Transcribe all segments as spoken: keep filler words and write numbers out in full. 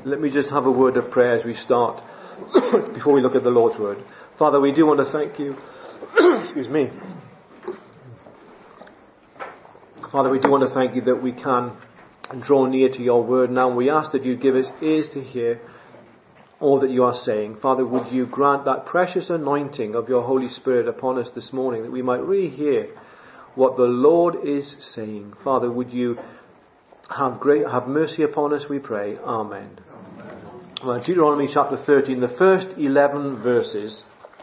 Let me just have a word of prayer as we start, before we look at the Lord's Word. Father, we do want to thank you. Excuse me. Father, we do want to thank you that we can draw near to your Word now. We ask that you give us ears to hear all that you are saying. Father, would you grant that precious anointing of your Holy Spirit upon us this morning, that we might really hear what the Lord is saying. Father, would you have great, have mercy upon us, we pray. Amen. Well, Deuteronomy chapter thirteen, the first eleven verses.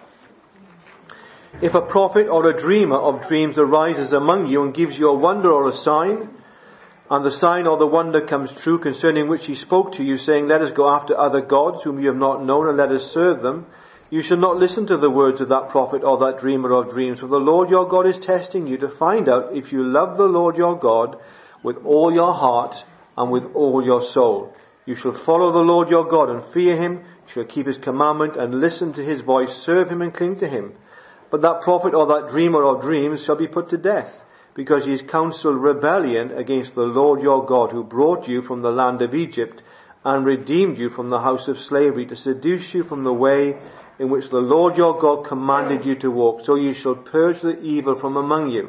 If a prophet or a dreamer of dreams arises among you and gives you a wonder or a sign, and the sign or the wonder comes true, concerning which he spoke to you, saying, let us go after other gods whom you have not known, and let us serve them, you shall not listen to the words of that prophet or that dreamer of dreams, for the Lord your God is testing you to find out if you love the Lord your God with all your heart and with all your soul. You shall follow the Lord your God and fear him. You shall keep his commandment and listen to his voice, serve him and cling to him. But that prophet or that dreamer of dreams shall be put to death, because he has counseled rebellion against the Lord your God, who brought you from the land of Egypt and redeemed you from the house of slavery, to seduce you from the way in which the Lord your God commanded you to walk. So you shall purge the evil from among you.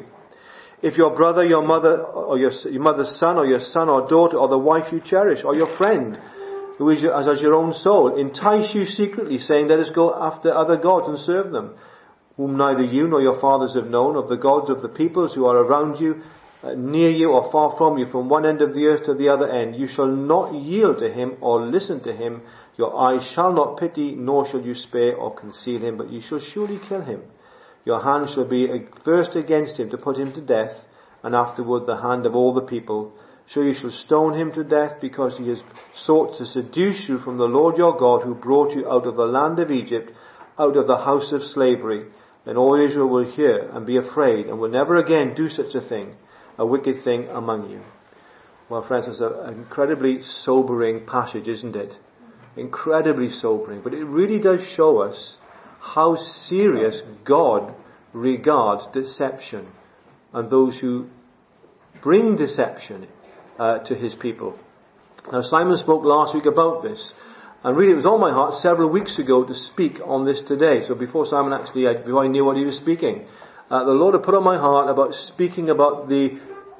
If your brother, your mother, or your, your mother's son, or your son or daughter, or the wife you cherish, or your friend, who is your, as, as your own soul, entice you secretly, saying, let us go after other gods and serve them, whom neither you nor your fathers have known, of the gods of the peoples who are around you, uh, near you or far from you, from one end of the earth to the other end, you shall not yield to him or listen to him. Your eyes shall not pity, nor shall you spare or conceal him, but you shall surely kill him. Your hand shall be first against him to put him to death, and afterward the hand of all the people. So you shall stone him to death, because he has sought to seduce you from the Lord your God, who brought you out of the land of Egypt, out of the house of slavery. Then all Israel will hear and be afraid, and will never again do such a thing, a wicked thing among you. Well, friends, it's an incredibly sobering passage, isn't it? Incredibly sobering. But it really does show us how serious God regards deception and those who bring deception uh, to his people. Now, Simon spoke last week about this, and really it was on my heart several weeks ago to speak on this today. So before Simon actually, before I knew what he was speaking, uh, the Lord had put on my heart about speaking about the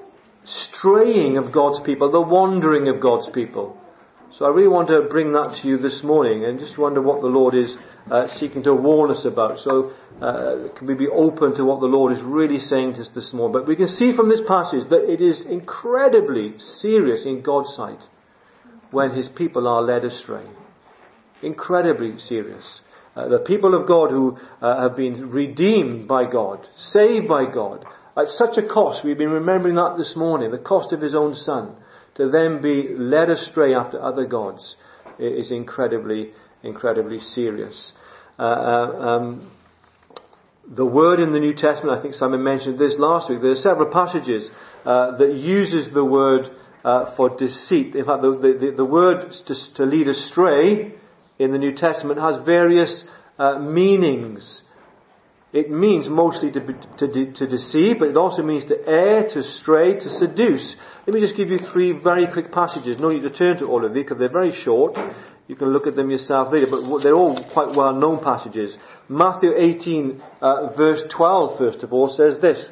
straying of God's people, the wandering of God's people. So I really want to bring that to you this morning, and just wonder what the Lord is uh, seeking to warn us about. So uh, can we be open to what the Lord is really saying to us this morning? But we can see from this passage that it is incredibly serious in God's sight when his people are led astray. Incredibly serious. Uh, the people of God who uh, have been redeemed by God, saved by God, at such a cost. We've been remembering that this morning, the cost of his own son. To then be led astray after other gods is incredibly, incredibly serious. Uh, um, the word in the New Testament, I think Simon mentioned this last week, there are several passages uh, that uses the word uh, for deceit. In fact, the, the, the word to, to lead astray in the New Testament has various uh, meanings. It means mostly to, to, to deceive, but it also means to err, to stray, to seduce. Let me just give you three very quick passages. No need to turn to all of these because they're very short. You can look at them yourself later, but they're all quite well-known passages. Matthew eighteen, uh, verse twelve, first of all, says this.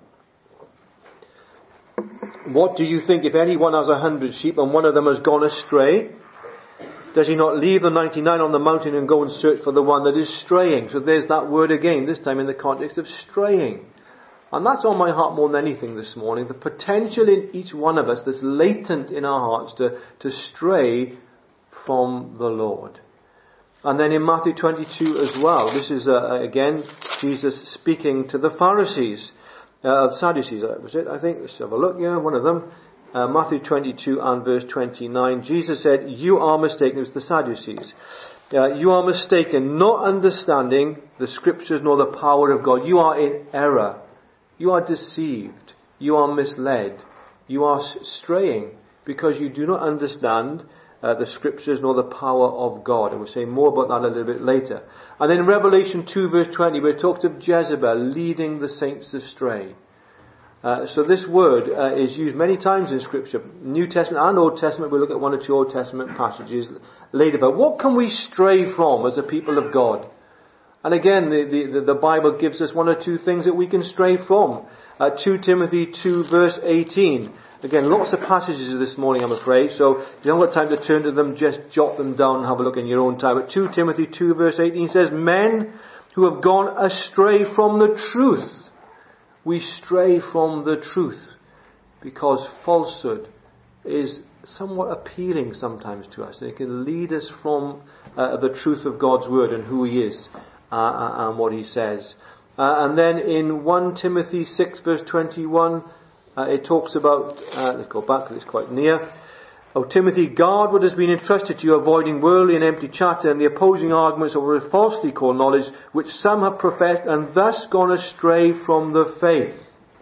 What do you think if anyone has a hundred sheep and one of them has gone astray? Does he not leave the ninety-nine on the mountain and go and search for the one that is straying? So there's that word again, this time in the context of straying. And that's on my heart more than anything this morning. The potential in each one of us that's latent in our hearts to, to stray from the Lord. And then in Matthew twenty-two as well, this is uh, again Jesus speaking to the Pharisees, uh, Sadducees, that was it, I think. Let's have a look here, one of them. Uh, Matthew twenty-two and verse twenty-nine, Jesus said, you are mistaken, it was the Sadducees, uh, you are mistaken, not understanding the scriptures nor the power of God. You are in error. You are deceived. You are misled. You are straying because you do not understand uh, the scriptures nor the power of God. And we'll say more about that a little bit later. And then in Revelation two verse twenty, where it talks of Jezebel leading the saints astray. Uh, so this word uh, is used many times in Scripture, New Testament and Old Testament. We'll look at one or two Old Testament passages later. But what can we stray from as a people of God? And again, the, the, the Bible gives us one or two things that we can stray from. Uh, Second Timothy two verse eighteen. Again, lots of passages this morning, I'm afraid. So if you haven't got time to turn to them, just jot them down and have a look in your own time. But Second Timothy two verse eighteen says, men who have gone astray from the truth. We stray from the truth because falsehood is somewhat appealing sometimes to us. It can lead us from uh, the truth of God's word and who He is uh, and what He says. Uh, and then in First Timothy six verse twenty-one, uh, it talks about, uh, let's go back because it's quite near. O Timothy, guard what has been entrusted to you, avoiding worldly and empty chatter and the opposing arguments of what is falsely called knowledge, which some have professed and thus gone astray from the faith.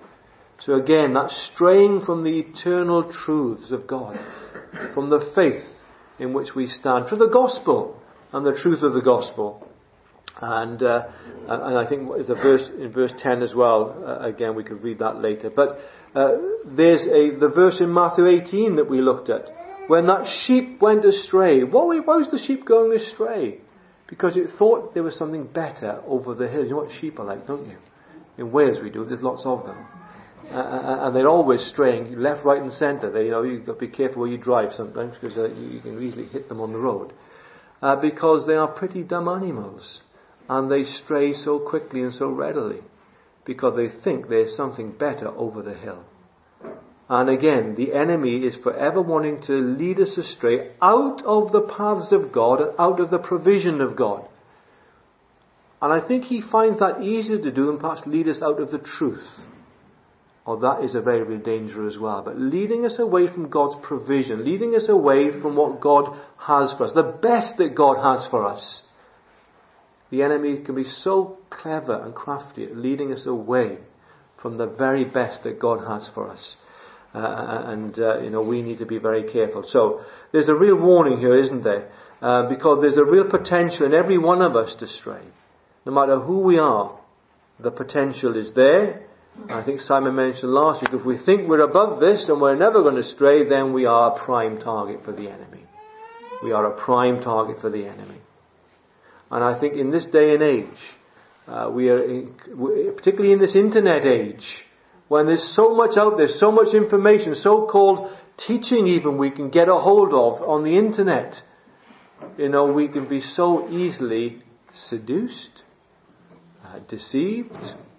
So again, that's straying from the eternal truths of God, from the faith in which we stand, for the gospel and the truth of the gospel. And uh, and I think there's a verse in verse ten as well. Uh, again, we could read that later. But uh, there's a the verse in Matthew eighteen that we looked at. When that sheep went astray, why, why was the sheep going astray? Because it thought there was something better over the hill. You know what sheep are like, don't you? In Wales we do. There's lots of them, uh, and they're always straying left, right, and centre. They, you know, you've got to be careful where you drive sometimes because uh, you, you can easily hit them on the road, uh, because they are pretty dumb animals, and they stray so quickly and so readily because they think there's something better over the hill. And again, the enemy is forever wanting to lead us astray out of the paths of God and out of the provision of God. And I think he finds that easier to do than perhaps lead us out of the truth. Oh, that is a very real danger as well. But leading us away from God's provision, leading us away from what God has for us, the best that God has for us. The enemy can be so clever and crafty at leading us away from the very best that God has for us. Uh, and, uh, you know, we need to be very careful. So, there's a real warning here, isn't there? Uh, because there's a real potential in every one of us to stray. No matter who we are, the potential is there. I think Simon mentioned last week, if we think we're above this and we're never going to stray, then we are a prime target for the enemy. We are a prime target for the enemy. And I think in this day and age, uh, we are, in, particularly in this internet age, when there's so much out there, so much information, so-called teaching even we can get a hold of on the internet, you know, we can be so easily seduced, uh, deceived,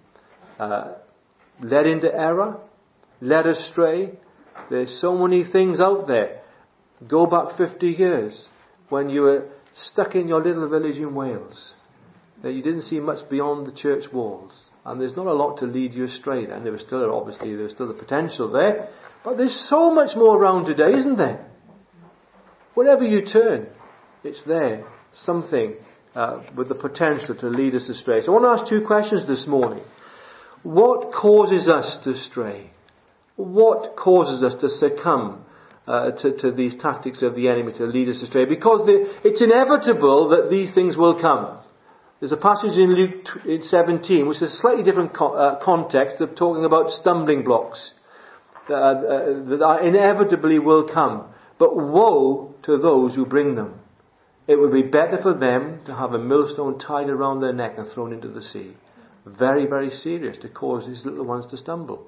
uh, led into error, led astray. There's so many things out there. Go back fifty years when you were stuck in your little village in Wales, that you didn't see much beyond the church walls. And there's not a lot to lead you astray then. There was still, obviously, there's still the potential there. But there's so much more around today, isn't there? Wherever you turn, it's there. Something uh, with the potential to lead us astray. So I want to ask two questions this morning. What causes us to stray? What causes us to succumb uh, to, to these tactics of the enemy to lead us astray? Because the, it's inevitable that these things will come. There's a passage in Luke seventeen, which is a slightly different co- uh, context of talking about stumbling blocks uh, uh, that inevitably will come. But woe to those who bring them. It would be better for them to have a millstone tied around their neck and thrown into the sea. Very, very serious to cause these little ones to stumble.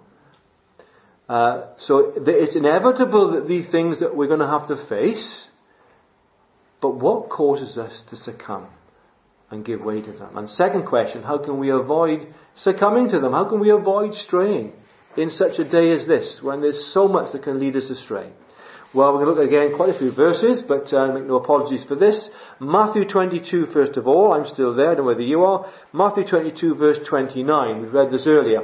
Uh, so it's inevitable that these things that we're going to have to face. But what causes us to succumb and give way to them? And second question, how can we avoid succumbing to them? How can we avoid straying in such a day as this, when there's so much that can lead us astray? Well, we're going to look again quite a few verses, but uh, make no apologies for this. Matthew twenty-two, first of all. I'm still there, I don't know whether you are. Matthew twenty-two, verse twenty-nine. We've read this earlier.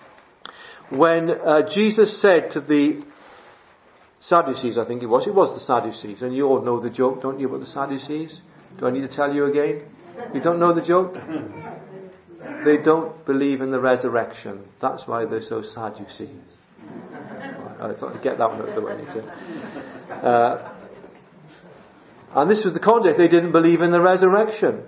When uh, Jesus said to the Sadducees, I think it was, it was the Sadducees, and you all know the joke, don't you, about the Sadducees? Do I need to tell you again? You don't know the joke? They don't believe in the resurrection. That's why they're so sad, you see. I thought I'd get that one out of the way. Uh, and this was the context. They didn't believe in the resurrection.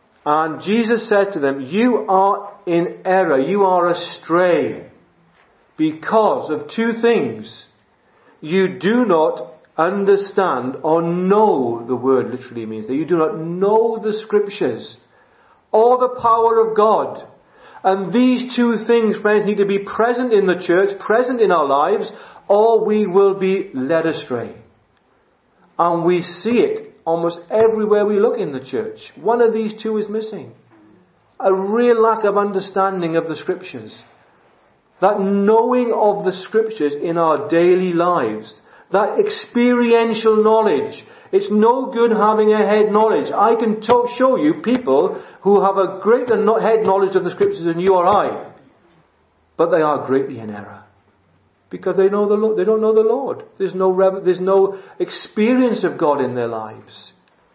And Jesus said to them, you are in error. You are astray. because of two things. You do not understand or know, the word literally means that you do not know the Scriptures or the power of God. And these two things, friends, need to be present in the church, present in our lives, or we will be led astray. And we see it almost everywhere we look in the church. One of these two is missing. A real lack of understanding of the Scriptures. That knowing of the Scriptures in our daily lives. That experiential knowledge. It's no good having a head knowledge. I can to- show you people who have a greater no- head knowledge of the Scriptures than you or I. But they are greatly in error. Because they know the Lord, they don't know the Lord. There's no rev- there's no experience of God in their lives.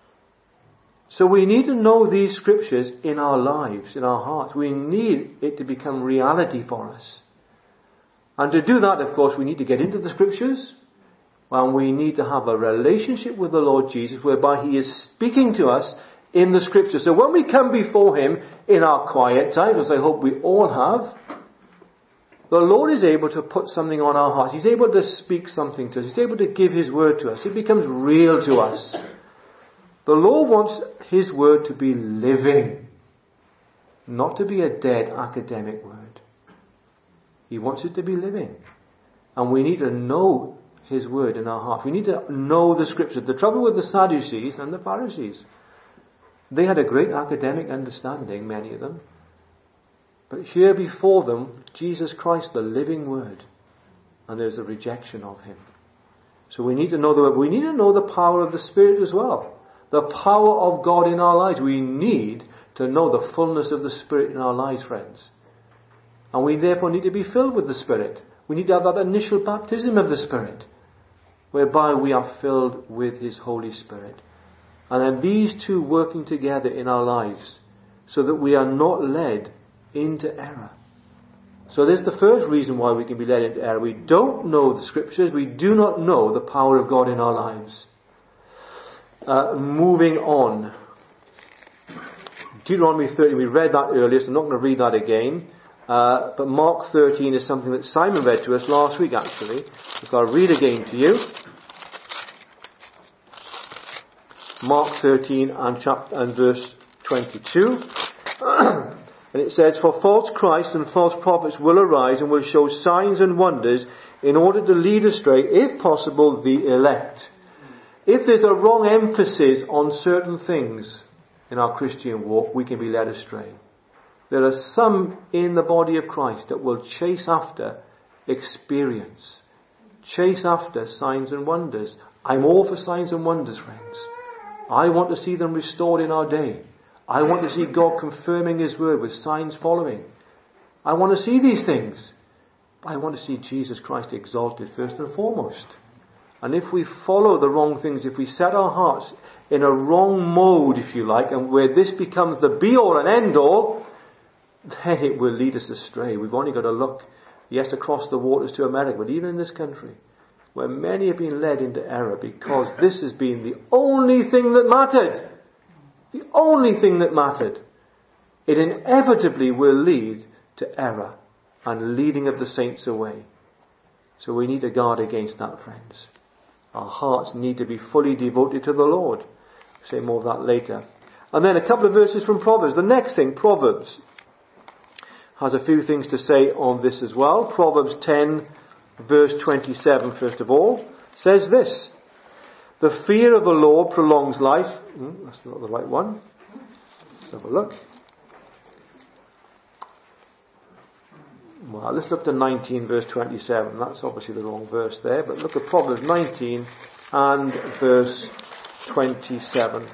So we need to know these Scriptures in our lives, in our hearts. We need it to become reality for us. And to do that, of course, we need to get into the Scriptures. And we need to have a relationship with the Lord Jesus whereby He is speaking to us in the Scriptures. So when we come before Him in our quiet times, as I hope we all have, the Lord is able to put something on our hearts. He's able to speak something to us. He's able to give His word to us. It becomes real to us. The Lord wants His word to be living, not to be a dead academic word. He wants it to be living. And we need to know His word in our heart. We need to know the Scriptures. The trouble with the Sadducees and the Pharisees, they had a great academic understanding, many of them. But here before them, Jesus Christ, the living word. And there's a rejection of Him. So we need to know the we need to know the power of the Spirit as well. The power of God in our lives. We need to know the fullness of the Spirit in our lives, friends. And we therefore need to be filled with the Spirit. We need to have that initial baptism of the Spirit, whereby we are filled with His Holy Spirit. And then these two working together in our lives, so that we are not led into error. So there's the first reason why we can be led into error. We don't know the Scriptures. We do not know the power of God in our lives. Uh, moving on. Deuteronomy thirteen, we read that earlier, so I'm not going to read that again. Uh, but Mark thirteen is something that Simon read to us last week, actually. So I'll read again to you. Mark thirteen and chapter and verse twenty-two. And it says, "For false Christs and false prophets will arise and will show signs and wonders in order to lead astray, if possible, the elect." If there's a wrong emphasis on certain things in our Christian walk, we can be led astray. There are some in the body of Christ that will chase after experience, chase after signs and wonders. I'm all for signs and wonders, friends. I want to see them restored in our day. I want to see God confirming His word with signs following. I want to see these things. But I want to see Jesus Christ exalted first and foremost. And if we follow the wrong things, if we set our hearts in a wrong mode, if you like, and where this becomes the be-all and end-all, then it will lead us astray. We've only got to look, yes, across the waters to America, but even in this country, where many have been led into error because this has been the only thing that mattered. The only thing that mattered. It inevitably will lead to error and leading of the saints away. So we need to guard against that, friends. Our hearts need to be fully devoted to the Lord. I'll say more of that later. And then a couple of verses from Proverbs. The next thing, Proverbs, has a few things to say on this as well. Proverbs ten, verse twenty-seven, first of all, says this: "The fear of the Lord prolongs life." Hmm, that's not the right one. Let's have a look. Well, let's look to nineteen, verse twenty-seven. That's obviously the wrong verse there, but look at Proverbs nineteen and verse twenty-seven.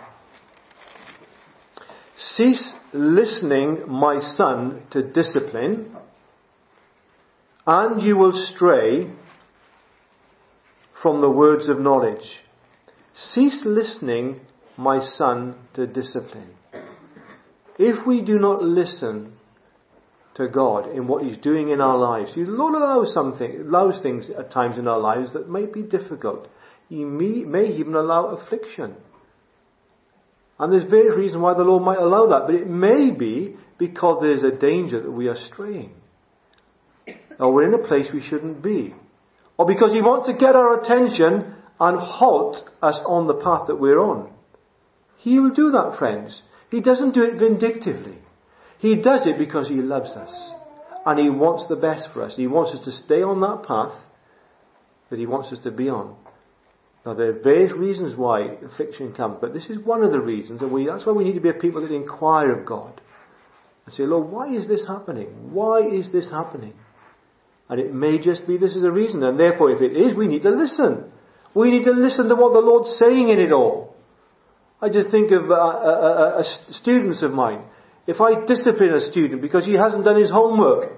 "Cease listening, my son, to discipline, and you will stray from the words of knowledge." Cease listening, my son, to discipline. If we do not listen to God in what He's doing in our lives, the Lord allows something, allows things at times in our lives that may be difficult. He may, may even allow affliction. And there's various reasons why the Lord might allow that, but it may be because there's a danger that we are straying. or we're in a place we shouldn't be. Or because he wants to get our attention and halt us on the path that we're on. He will do that, friends. He doesn't do it vindictively. He does it because he loves us. And he wants the best for us. He wants us to stay on that path that he wants us to be on. Now there are various reasons why affliction comes, but this is one of the reasons, and we, that's why we need to be a people that inquire of God. And say, Lord, why is this happening? Why is this happening? And it may just be this is a reason, and therefore if it is, we need to listen. We need to listen to what the Lord's saying in it all. I just think of uh, uh, uh, uh, students of mine. If I discipline a student because he hasn't done his homework,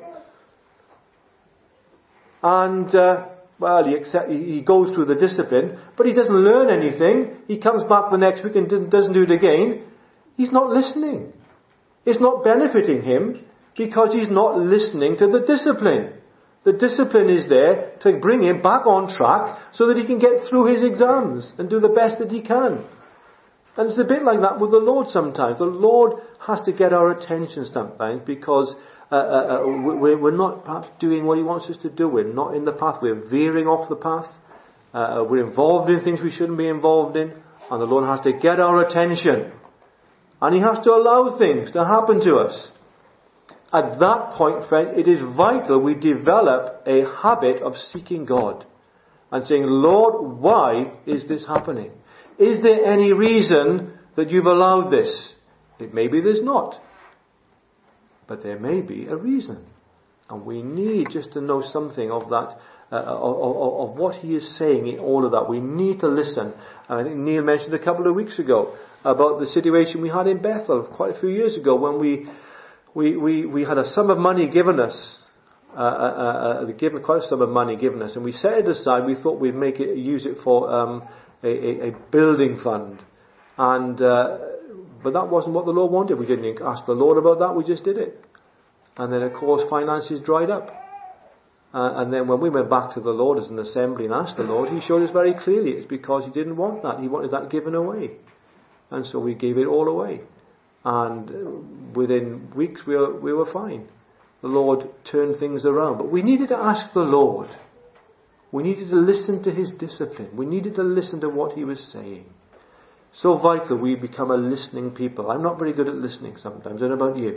and uh, well, he, accept, he goes through the discipline, but he doesn't learn anything, he comes back the next week and doesn't do it again, he's not listening. It's not benefiting him because he's not listening to the discipline. The discipline is there to bring him back on track so that he can get through his exams and do the best that he can. And it's a bit like that with the Lord sometimes. The Lord has to get our attention sometimes because uh, uh, we're, we're not perhaps doing what he wants us to do. We're not in the path. We're veering off the path. Uh, we're involved in things we shouldn't be involved in. And the Lord has to get our attention. And he has to allow things to happen to us. At that point, friend, it is vital we develop a habit of seeking God. And saying, Lord, why is this happening? Is there any reason that you've allowed this? It may be there's not. But there may be a reason. And we need just to know something of that, uh, of, of, of what he is saying in all of that. We need to listen. And I think Neil mentioned a couple of weeks ago about the situation we had in Bethel quite a few years ago when we we, we, we had a sum of money given us. Uh, uh, uh, given quite a sum of money given us. And we set it aside. We thought we'd make it, use it for um, a, a, a building fund. And uh, but that wasn't what the Lord wanted. We didn't ask the Lord about that. We just did it. And then, of course, finances dried up. Uh, and then when we went back to the Lord as an assembly and asked the Lord, he showed us very clearly it's because he didn't want that. He wanted that given away. And so we gave it all away. And within weeks we were, we were fine. The Lord turned things around. But we needed to ask the Lord. We needed to listen to his discipline. We needed to listen to what he was saying. So vital we become a listening people. I'm not very good at listening sometimes. I don't know about you.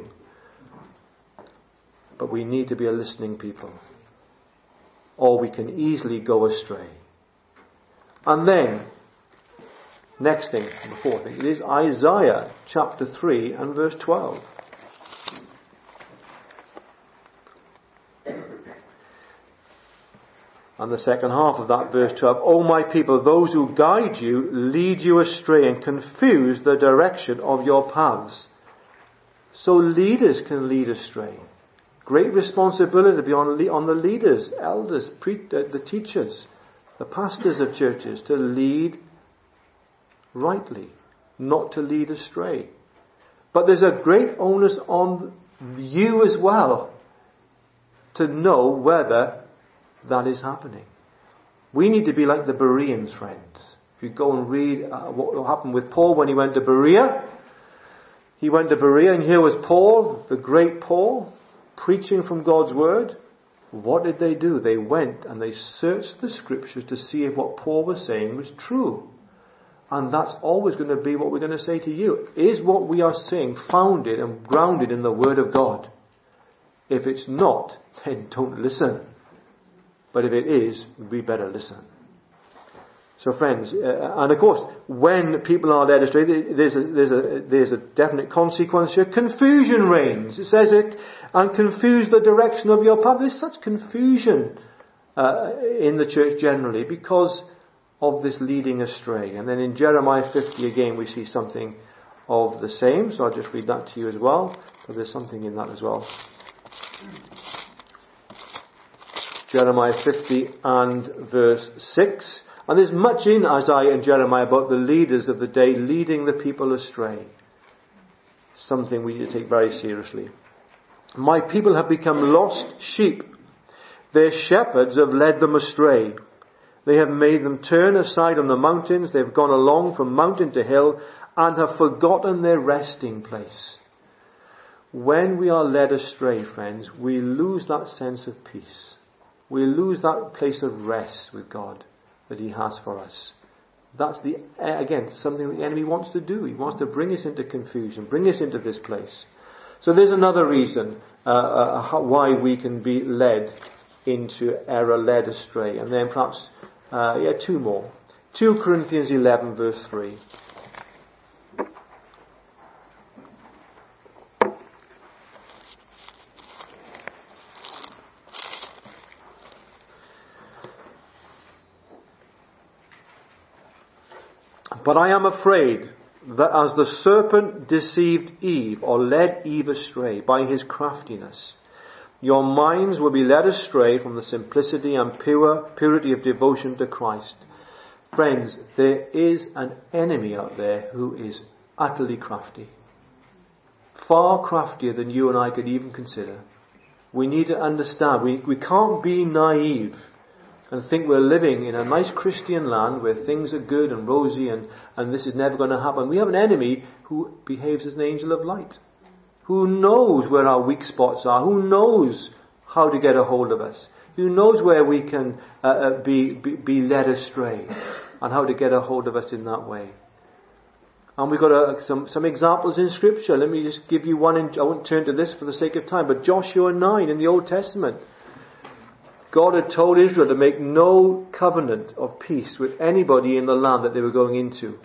But we need to be a listening people. Or we can easily go astray. And then, next thing, the fourth thing, it is Isaiah chapter three and verse twelve. And the second half of that verse twelve, O my people, those who guide you lead you astray and confuse the direction of your paths. So leaders can lead astray. Great responsibility to be on, on the leaders, elders, pre, uh, the teachers, the pastors of churches to lead rightly, not to lead astray. But there's a great onus on you as well to know whether that is happening. We need to be like the Bereans, friends. If you go and read uh, what happened with Paul when he went to Berea, he went to Berea and here was Paul, the great Paul, preaching from God's word. What did they do? They went and they searched the scriptures to see if what Paul was saying was true. And that's always going to be what we're going to say to you. Is what we are saying founded and grounded in the word of God? If it's not, then don't listen. But if it is, we better listen. So friends, uh, and of course, when people are led astray, there's a, there's a, there's a definite consequence here. Confusion reigns. It says it, and confuse the direction of your path. There's such confusion uh, in the church generally because of this leading astray. And then in Jeremiah fifty again, we see something of the same. So I'll just read that to you as well. So there's something in that as well. Jeremiah fifty and verse six. And there's much in Isaiah and Jeremiah about the leaders of the day leading the people astray. Something we need to take very seriously. My people have become lost sheep. Their shepherds have led them astray. They have made them turn aside on the mountains. They've gone along from mountain to hill and have forgotten their resting place. When we are led astray, friends, we lose that sense of peace. we lose that place of rest with God that he has for us. That's the, again, something the enemy wants to do. He wants to bring us into confusion, bring us into this place. So there's another reason uh, uh, how, why we can be led into error, led astray. And then perhaps, uh, yeah, two more. Second Corinthians eleven verse three. But I am afraid that as the serpent deceived Eve, or led Eve astray by his craftiness, your minds will be led astray from the simplicity and pure purity of devotion to Christ. Friends, there is an enemy out there who is utterly crafty. Far craftier than you and I could even consider. We need to understand, we, we can't be naive and think we're living in a nice Christian land where things are good and rosy and, and this is never going to happen. We have an enemy who behaves as an angel of light, who knows where our weak spots are, who knows how to get a hold of us, who knows where we can uh, uh, be, be be led astray and how to get a hold of us in that way. And we've got uh, some, some examples in Scripture. Let me just give you one. In, I won't turn to this for the sake of time, but Joshua nine in the Old Testament. God had told Israel to make no covenant of peace with anybody in the land that they were going into.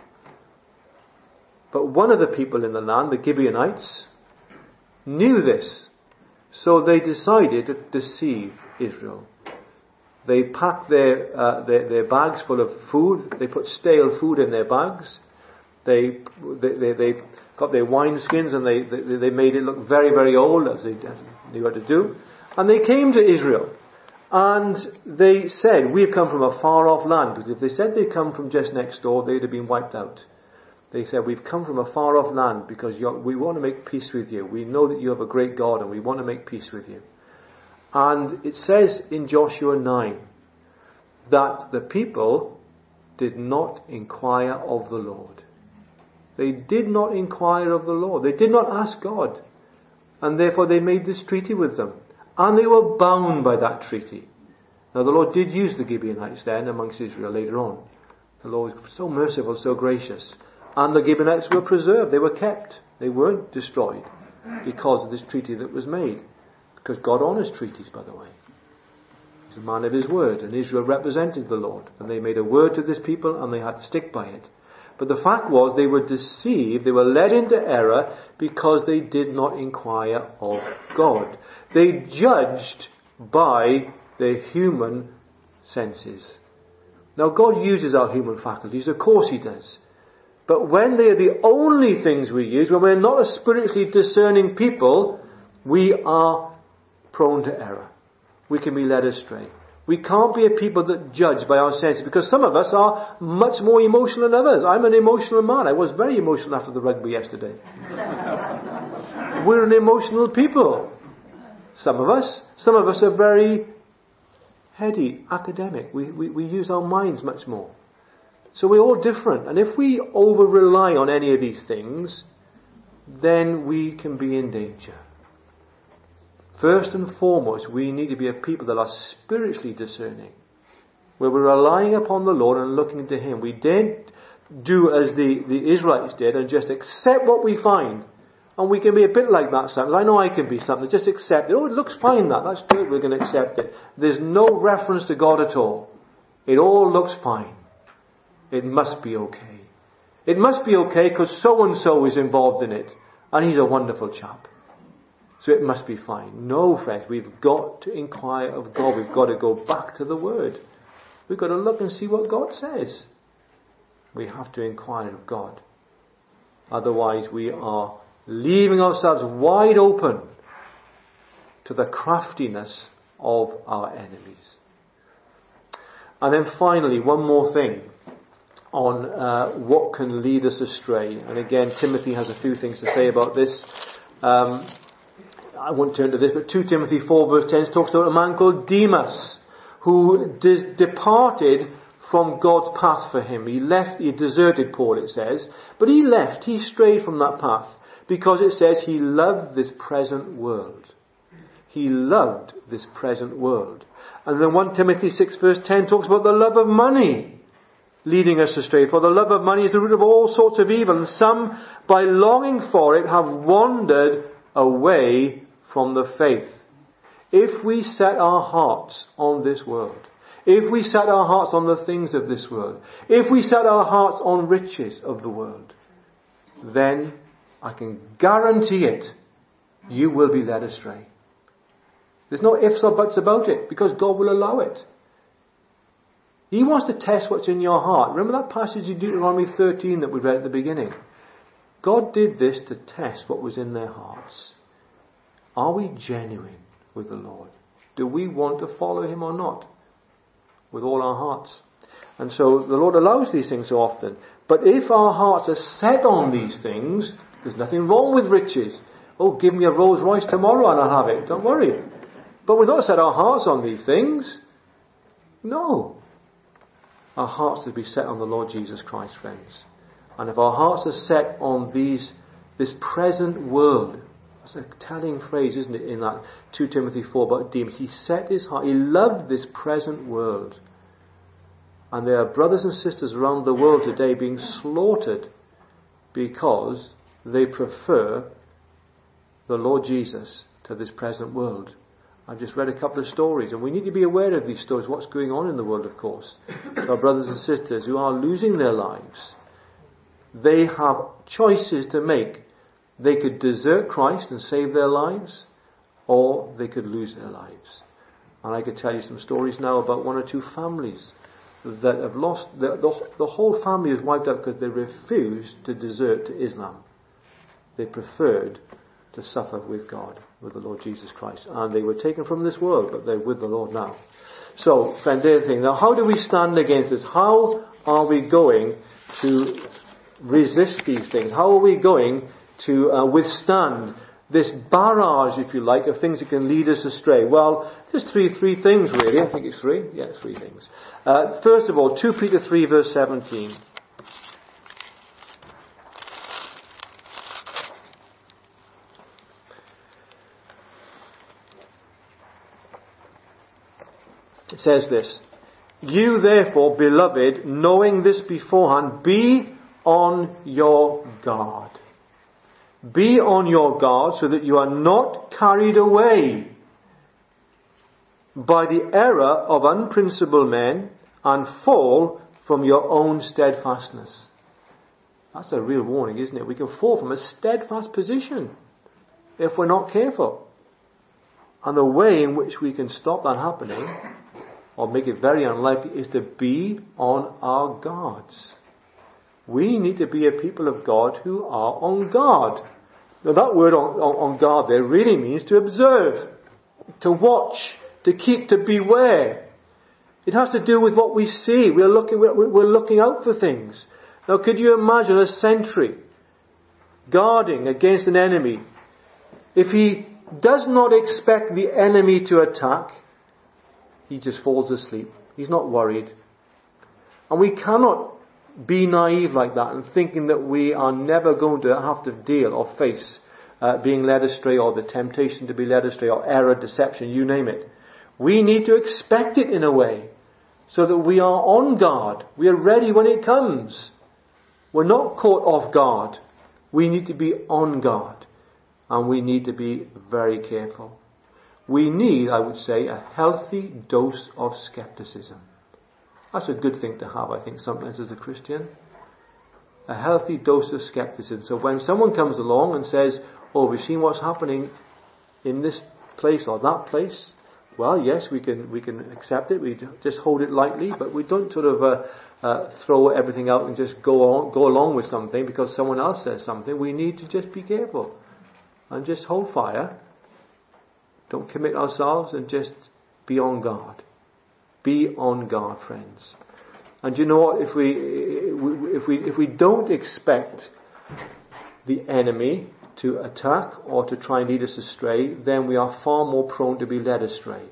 But one of the people in the land, the Gibeonites, knew this. So they decided to deceive Israel. They packed their, uh, their, their bags full of food. They put stale food in their bags. They, they, they, they got their wineskins and they, they, they made it look very, very old, as they knew what to do. And they came to Israel. And they said, we've come from a far off land. Because if they said they'd come from just next door, they'd have been wiped out. They said, we've come from a far off land because you're, we want to make peace with you. We know that you have a great God and we want to make peace with you. And it says in Joshua nine that the people did not inquire of the Lord. They did not inquire of the Lord. They did not ask God. And therefore they made this treaty with them. And they were bound by that treaty. Now the Lord did use the Gibeonites then amongst Israel later on. The Lord was so merciful, so gracious. And the Gibeonites were preserved. They were kept. They weren't destroyed because of this treaty that was made. Because God honours treaties, by the way. He's a man of his word. And Israel represented the Lord. And they made a word to this people and they had to stick by it. But the fact was they were deceived, they were led into error because they did not inquire of God. They judged by their human senses. Now God uses our human faculties, of course he does. But when they are the only things we use, when we're not a spiritually discerning people, we are prone to error. We can be led astray. We can't be a people that judge by our senses, because some of us are much more emotional than others. I'm an emotional man. I was very emotional after the rugby yesterday. We're an emotional people. Some of us. Some of us are very heady, academic. We, we, we use our minds much more. So we're all different. And if we over-rely on any of these things, then we can be in danger. First and foremost, we need to be a people that are spiritually discerning, where we're relying upon the Lord and looking to Him. We don't do as the, the Israelites did and just accept what we find. And we can be a bit like that sometimes. I know I can be something. Just accept it. Oh, it looks fine that. That's good. We're going to accept it. There's no reference to God at all. It all looks fine. It must be okay. It must be okay because so-and-so is involved in it. And he's a wonderful chap. So it must be fine. No, friends, we've got to inquire of God. We've got to go back to the Word. We've got to look and see what God says. We have to inquire of God. Otherwise we are leaving ourselves wide open to the craftiness of our enemies. And then finally, one more thing on uh, what can lead us astray. And again, Timothy has a few things to say about this. Um, I won't turn to this, but Second Timothy four verse ten talks about a man called Demas who de- departed from God's path for him. He left, he deserted Paul, it says. But he left, he strayed from that path because it says he loved this present world. He loved this present world. And then First Timothy six verse ten talks about the love of money leading us astray. For the love of money is the root of all sorts of evil, and some, by longing for it, have wandered away from the faith. If we set our hearts on this world, if we set our hearts on the things of this world, if we set our hearts on riches of the world, then I can guarantee it, you will be led astray. There's no ifs or buts about it, because God will allow it. He wants to test what's in your heart. Remember that passage in Deuteronomy thirteen that we read at the beginning? God did this to test what was in their hearts. Are we genuine with the Lord? Do we want to follow Him or not? With all our hearts. And so the Lord allows these things so often. But if our hearts are set on these things, there's nothing wrong with riches. Oh, give me a Rolls Royce tomorrow and I'll have it. Don't worry. But we've not set our hearts on these things. No. Our hearts should be set on the Lord Jesus Christ, friends. And if our hearts are set on these, this present world, that's a telling phrase, isn't it, in that Second Timothy four about Demas. He set his heart, he loved this present world. And there are brothers and sisters around the world today being slaughtered because they prefer the Lord Jesus to this present world. I've just read a couple of stories, and we need to be aware of these stories, what's going on in the world, of course. There are brothers and sisters who are losing their lives. They have choices to make. They could desert Christ and save their lives, or they could lose their lives. And I could tell you some stories now about one or two families that have lost, the, the, the whole family is wiped out because they refused to desert to Islam. They preferred to suffer with God, with the Lord Jesus Christ. And they were taken from this world, but they're with the Lord now. So, friend, there's the thing. Now, how do we stand against this? How are we going to resist these things? How are we going to uh, withstand this barrage, if you like, of things that can lead us astray? Well, there's three three things, really. I think it's three. Yeah, three things. Uh, first of all, Second Peter three, verse seventeen. It says this: You therefore, beloved, knowing this beforehand, be on your guard. Be on your guard so that you are not carried away by the error of unprincipled men and fall from your own steadfastness. That's a real warning, isn't it? We can fall from a steadfast position if we're not careful. And the way in which we can stop that happening, or make it very unlikely, is to be on our guards. We need to be a people of God who are on guard. Now that word on, on, on guard there really means to observe, to watch, to keep, to beware. It has to do with what we see. We're looking, we're, we're looking out for things. Now could you imagine a sentry guarding against an enemy? If he does not expect the enemy to attack, he just falls asleep. He's not worried. And we cannot be naive like that and thinking that we are never going to have to deal or face uh, being led astray, or the temptation to be led astray, or error, deception, you name it. We need to expect it in a way so that we are on guard. We are ready when it comes. We're not caught off guard. We need to be on guard, and we need to be very careful. We need, I would say, a healthy dose of skepticism. That's a good thing to have, I think, sometimes as a Christian. A healthy dose of skepticism. So when someone comes along and says, oh, we've seen what's happening in this place or that place, well, yes, we can we can accept it. We just hold it lightly, but we don't sort of uh, uh, throw everything out and just go on, go along with something because someone else says something. We need to just be careful and just hold fire. Don't commit ourselves, and just be on guard. Be on guard, friends. And you know what? If we if we if we don't expect the enemy to attack or to try and lead us astray, then we are far more prone to be led astray.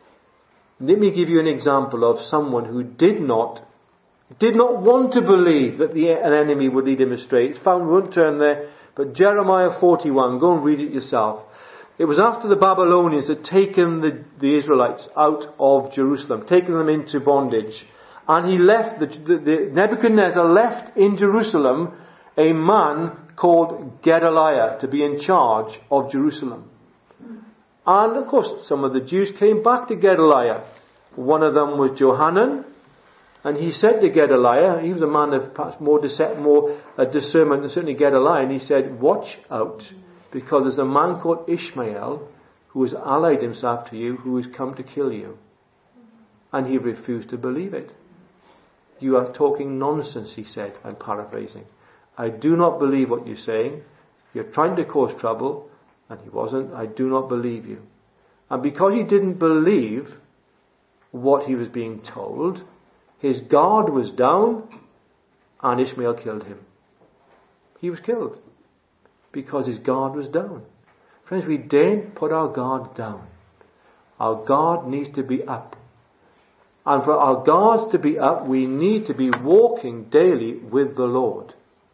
Let me give you an example of someone who did not did not want to believe that the an enemy would lead him astray. It's found, we won't turn there, but Jeremiah forty-one. Go and read it yourself. It was after the Babylonians had taken the, the Israelites out of Jerusalem, taken them into bondage. And he left, the, the, the Nebuchadnezzar left in Jerusalem a man called Gedaliah to be in charge of Jerusalem. And of course, some of the Jews came back to Gedaliah. One of them was Johanan, and he said to Gedaliah, he was a man of perhaps more, dis- more uh, discernment than certainly Gedaliah, and he said, watch out, because there's a man called Ishmael who has allied himself to you, who has come to kill you. And he refused to believe it. You are talking nonsense, he said. I'm paraphrasing. I do not believe what you're saying. You're trying to cause trouble. And he wasn't. I do not believe you. And because he didn't believe what he was being told, his guard was down and Ishmael killed him. He was killed because his guard was down. Friends, we daren't put our guard down. Our guard needs to be up. And for our guards to be up, we need to be walking daily with the Lord.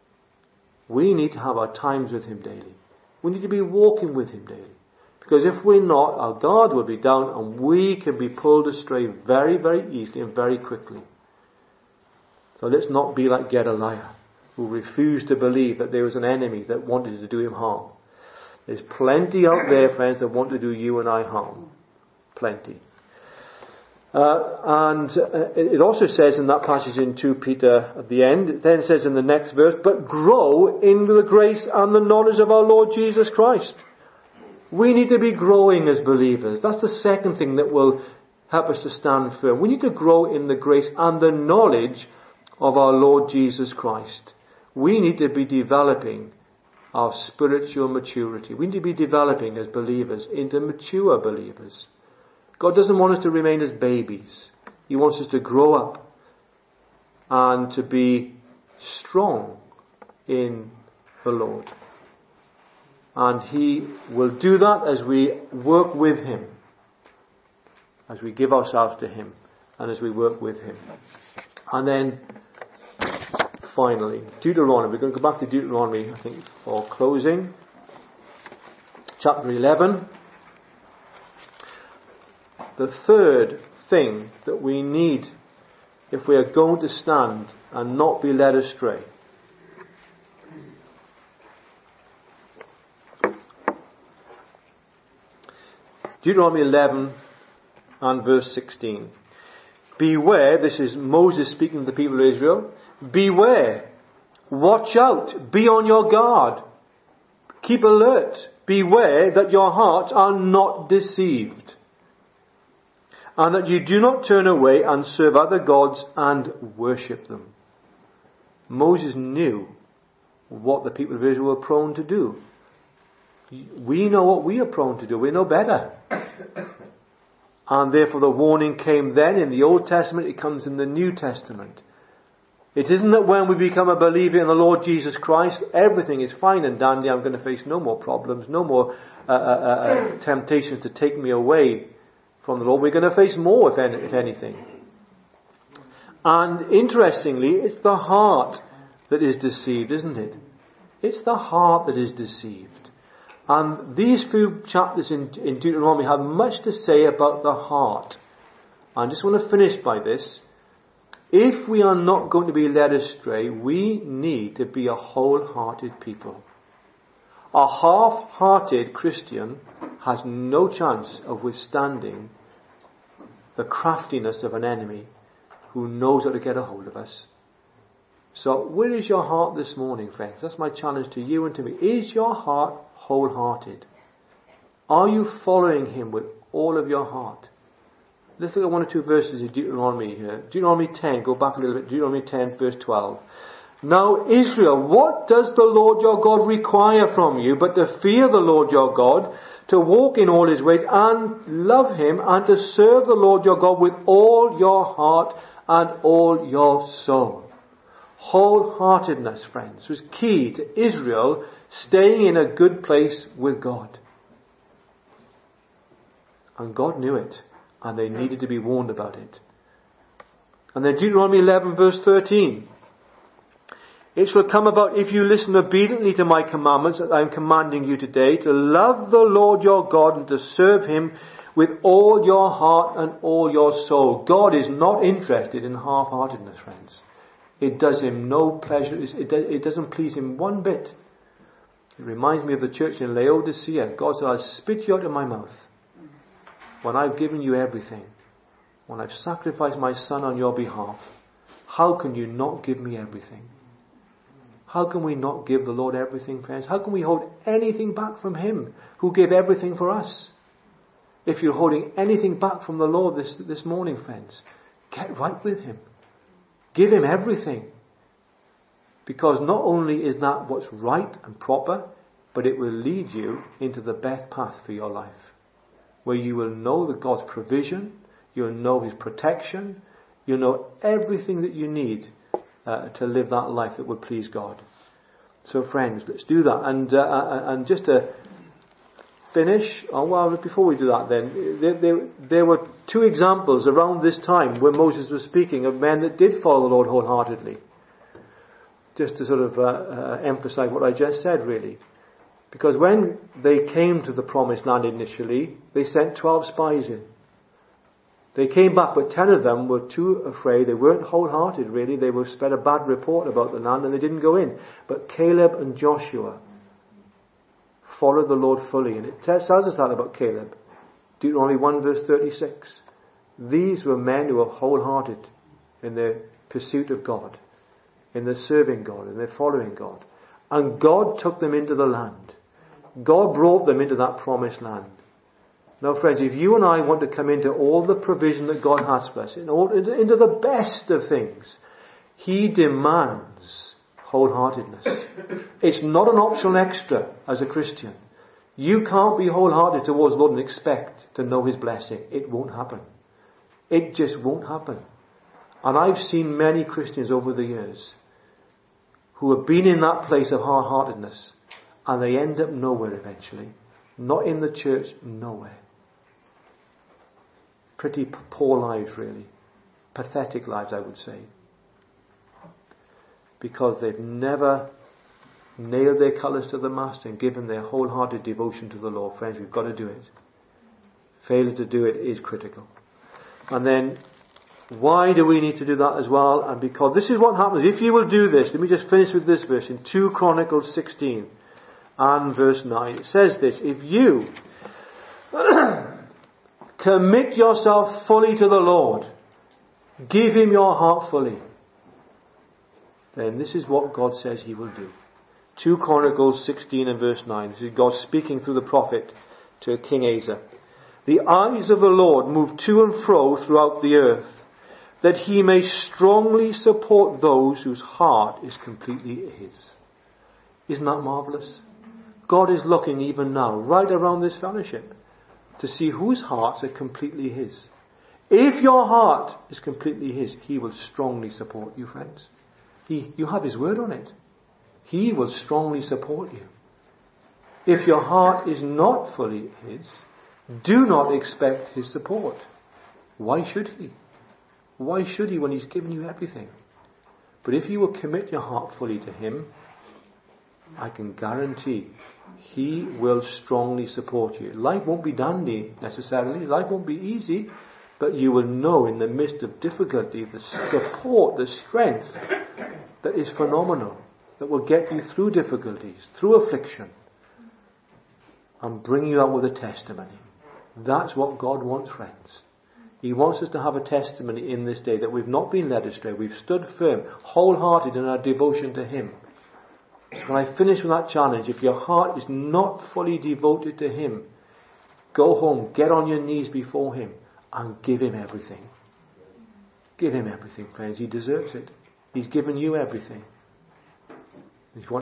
We need to have our times with him daily. We need to be walking with him daily. Because if we're not, our guard will be down and we can be pulled astray very, very easily and very quickly. So let's not be like Gedaliah, who refused to believe that there was an enemy that wanted to do him harm. There's plenty out there, friends, that want to do you and I harm. Plenty. Uh, and uh, it also says in that passage in Second Peter at the end, it then says in the next verse, but grow in the grace and the knowledge of our Lord Jesus Christ. We need to be growing as believers. That's the second thing that will help us to stand firm. We need to grow in the grace and the knowledge of our Lord Jesus Christ. We need to be developing our spiritual maturity. We need to be developing as believers into mature believers. God doesn't want us to remain as babies. He wants us to grow up and to be strong in the Lord. And he will do that as we work with him, as we give ourselves to him, and as we work with him. And then, finally, Deuteronomy. We're going to go back to Deuteronomy, I think, for closing. Chapter eleven. The third thing that we need if we are going to stand and not be led astray. Deuteronomy eleven and verse sixteen. Beware, this is Moses speaking to the people of Israel. Beware, watch out, be on your guard, keep alert, beware that your hearts are not deceived, and that you do not turn away and serve other gods and worship them. Moses knew what the people of Israel were prone to do. We know what we are prone to do. We know better. And therefore the warning came then in the Old Testament, it comes in the New Testament. It isn't that when we become a believer in the Lord Jesus Christ, everything is fine and dandy. I'm going to face no more problems, no more uh, uh, uh, temptations to take me away from the Lord. We're going to face more, if, any, if anything. And interestingly, it's the heart that is deceived, isn't it? It's the heart that is deceived. And these few chapters in, in Deuteronomy have much to say about the heart. I just want to finish by this. If we are not going to be led astray, we need to be a wholehearted people. A half-hearted Christian has no chance of withstanding the craftiness of an enemy who knows how to get a hold of us. So, where is your heart this morning, friends? That's my challenge to you and to me. Is your heart wholehearted? Are you following him with all of your heart? Let's look at one or two verses in Deuteronomy here. Deuteronomy ten, go back a little bit. Deuteronomy ten, verse twelve. Now Israel, what does the Lord your God require from you but to fear the Lord your God, to walk in all his ways and love him, and to serve the Lord your God with all your heart and all your soul? Wholeheartedness, friends, was key to Israel staying in a good place with God. And God knew it, and they needed to be warned about it. And then Deuteronomy eleven verse thirteen. It shall come about if you listen obediently to my commandments that I am commanding you today, to love the Lord your God and to serve him with all your heart and all your soul. God is not interested in half-heartedness, friends. It does him no pleasure. It doesn't please him one bit. It reminds me of the church in Laodicea. God said, I'll spit you out of my mouth when I've given you everything. When I've sacrificed my son on your behalf. How can you not give me everything? How can we not give the Lord everything, friends? How can we hold anything back from him who gave everything for us? If you're holding anything back from the Lord this, this morning, friends, get right with him. Give him everything. Because not only is that what's right and proper, but it will lead you into the best path for your life. Where you will know the God's provision, you'll know his protection, you'll know everything that you need uh, to live that life that would please God. So friends, let's do that. And uh, and just to finish, oh well, before we do that then, there, there, there were two examples around this time where Moses was speaking of men that did follow the Lord wholeheartedly. Just to sort of uh, uh, emphasize what I just said, really. Because when they came to the promised land initially, they sent twelve spies in. They came back, but ten of them were too afraid. They weren't wholehearted, really. They were spread a bad report about the land and they didn't go in. But Caleb and Joshua followed the Lord fully. And it tells us that about Caleb. Deuteronomy one verse thirty-six. These were men who were wholehearted in their pursuit of God, in their serving God, in their following God. And God took them into the land. God brought them into that promised land. Now friends, if you and I want to come into all the provision that God has for us, in all, into the best of things, he demands wholeheartedness. It's not an optional extra as a Christian. You can't be wholehearted towards the Lord and expect to know his blessing. It won't happen. It just won't happen. And I've seen many Christians over the years who have been in that place of hard-heartedness and they end up nowhere eventually. Not in the church, nowhere. Pretty poor lives, really. Pathetic lives, I would say. Because they've never nailed their colours to the mast and given their wholehearted devotion to the Lord. Friends, we've got to do it. Failure to do it is critical. And then, why do we need to do that as well? And because this is what happens. If you will do this, let me just finish with this verse in two Chronicles sixteen and verse nine. It says this, if you commit yourself fully to the Lord, give him your heart fully, then this is what God says he will do. two Chronicles sixteen and verse nine. This is God speaking through the prophet to King Asa. The eyes of the Lord move to and fro throughout the earth, that he may strongly support those whose heart is completely his. Isn't that marvellous? God is looking even now, right around this fellowship, to see whose hearts are completely his. If your heart is completely his, he will strongly support you, friends. He, you have his word on it. He will strongly support you. If your heart is not fully his, do not expect his support. Why should he? Why should he when he's given you everything? But if you will commit your heart fully to him, I can guarantee he will strongly support you. Life won't be dandy necessarily. Life won't be easy. But you will know in the midst of difficulty the support, the strength that is phenomenal. That will get you through difficulties, through affliction. And bring you out with a testimony. That's what God wants, friends. He wants us to have a testimony in this day that we've not been led astray. We've stood firm, wholehearted in our devotion to him. So when I finish with that challenge, if your heart is not fully devoted to him, go home, get on your knees before him and give him everything. Give him everything, friends. He deserves it. He's given you everything. If you want